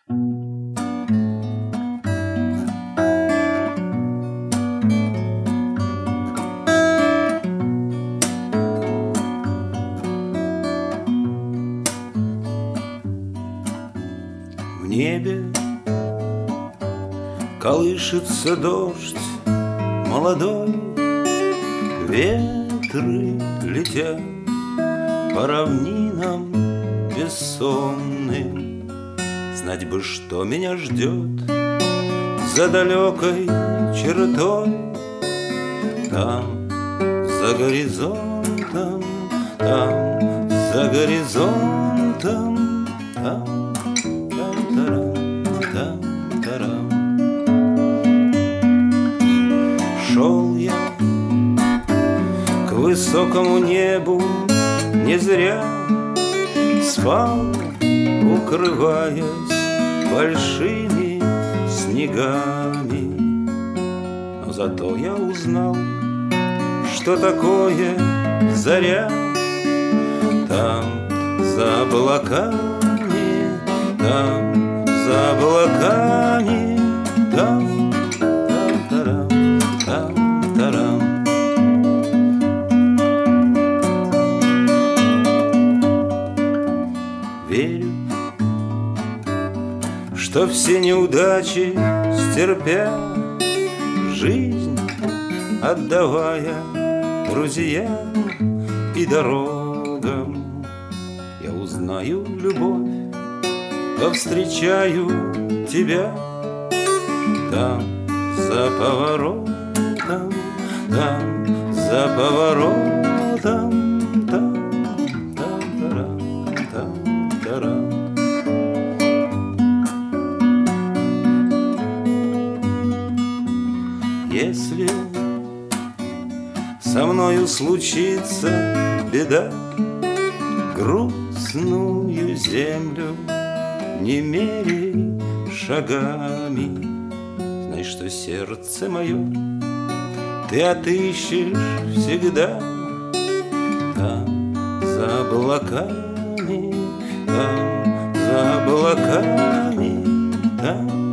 В небе колышется дождь молодой, ветры летят по равнинам бессонным. Знать бы, что меня ждет за далекой чертой. Там, за горизонтом, там, за горизонтом, там, там-тарам, там-тарам. Шел я к высокому небу не зря, спал, укрываясь большими снегами. Но зато я узнал, что такое заря. Там, за облаками, там, за облаками, там, там-тарам, там-тарам. Верю, что все неудачи стерпя, жизнь отдавая друзьям и дорогам, я узнаю любовь, повстречаю тебя. Там, за поворотом, там, за поворотом, там, там-тарам, там-тарам. Если со мною случится беда, грустную землю не меряй шагами. Знай, что сердце мое ты отыщешь всегда. Там, за облаками, там, за облаками, там.